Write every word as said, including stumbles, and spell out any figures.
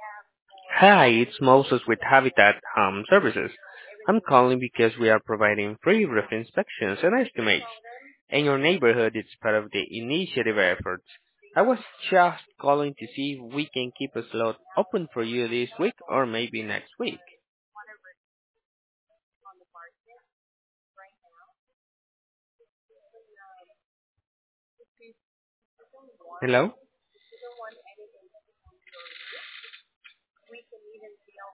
Hi, it's Moses with Habitat Home Services. I'm calling because we are providing free roof inspections and estimates, and your neighborhood is part of the initiative efforts. I was just calling to see if we can keep a slot open for you this week or maybe next week. Hello?